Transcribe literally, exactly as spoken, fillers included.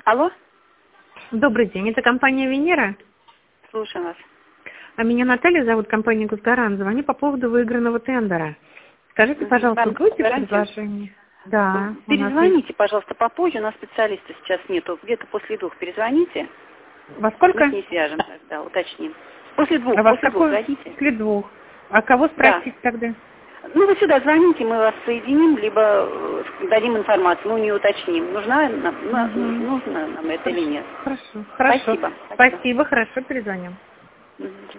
Алло, Добрый день, это компания «Венера». слушаю вас. А меня Наталья зовут, компания «Госгарант». Звоню по поводу выигранного тендера. Скажите, Мгм. пожалуйста, Банк будете «Гарантия». предложение? Да. у нас есть. Перезвоните, пожалуйста, попозже. У нас специалиста сейчас нету. Где-то после двух перезвоните. Во Мы сколько? с ней свяжем тогда, уточним. После двух, А вас после двух какой? звоните. После двух. А кого Да. спросить тогда? Ну, вы сюда звоните, мы вас соединим, либо э, дадим информацию, ну, не уточним. Нужна нам, на- Угу. нужно нам это или нет. Хорошо, хорошо. Спасибо. Спасибо. Спасибо, хорошо, перезвоним. Мгм.